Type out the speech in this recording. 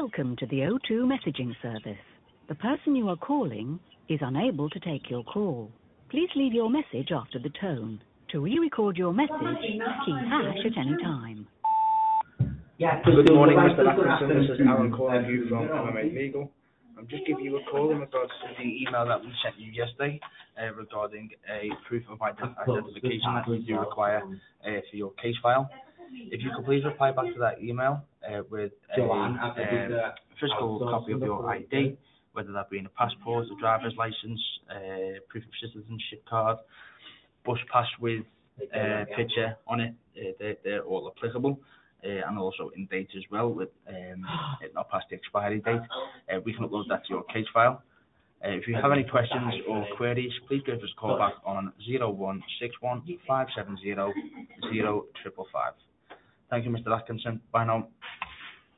Welcome to the O2 messaging service. The person you are calling is unable to take your call. Please leave your message after the tone. To re-record your message, key hash at any time. Good morning, Mr. Atkinson. This is Alan calling you from MMA Legal. I'm just giving you a call in regards to the email that we sent you yesterday regarding a proof of identification that we do require for your case file. If you could please reply back to that email with a physical copy of your ID, whether that be in a passport, a driver's license, proof of citizenship card, bus pass with a picture on it, they're all applicable. And also in date as well, with it not past the expiry date. We can upload that to your case file. If you have any questions or queries, please give us a call back on 0161 570 0555. Thank you, Mr. Atkinson. Bye now.